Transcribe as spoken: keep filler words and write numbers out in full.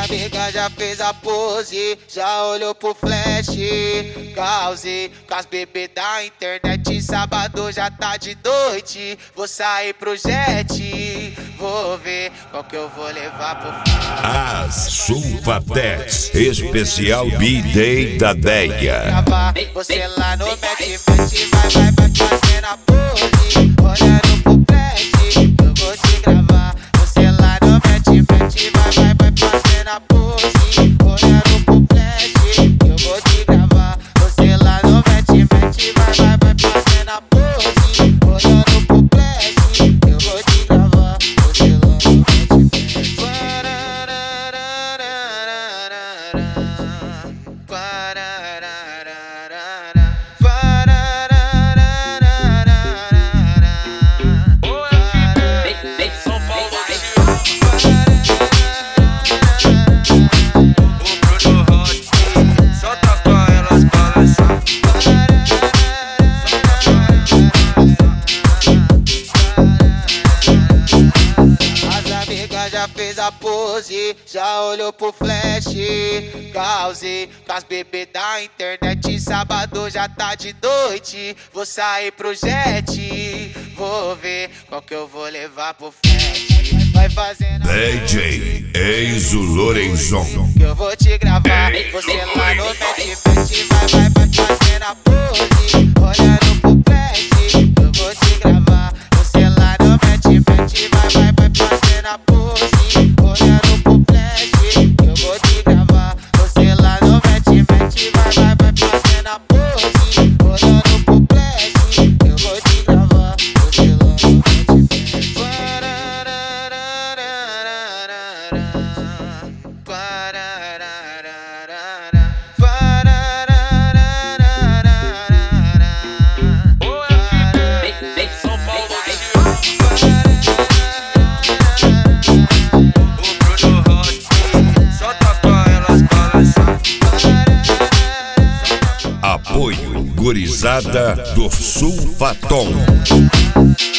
amigas já fez a pose, já olhou pro flash. Causei com as bebês da internet, sábado já tá de noite. Vou sair pro jet, vou ver qual que eu vou levar pro As Sulfatex, especial B-Day da Deia. Você lá no match, match, vai, vai, vai fazer na pose, olhando pro flash, eu vou te gravar. Você lá no match, match, vai, vai, vai fazer na pose, olhando pro flash, eu vou te gravar. Você lá no match, match, vai, vai, vai fazer na pose, olhando pro flash, eu vou te gravar. Você lá no match, já fez a pose, já olhou pro flash. Causei com as bebês da internet, sábado já tá de noite. Vou sair pro jet, vou ver qual que eu vou levar pro flash. Vai fazendo D J Enzo Lorenzon, que eu vou te gravar. Você lá no match, match, vai, vai, vai fazendo a pose, olhando pro flash, eu vou te gravar. Você lá no match, match, vai, vai, vai fazendo a pose, olhando pro flash, eu vou te gravar. Você lá no match, match, vai, vai, vai fazendo a pose, olhando pro flash, eu vou te gravar. Você lá no match, apoio Gurizada do Sulfatom.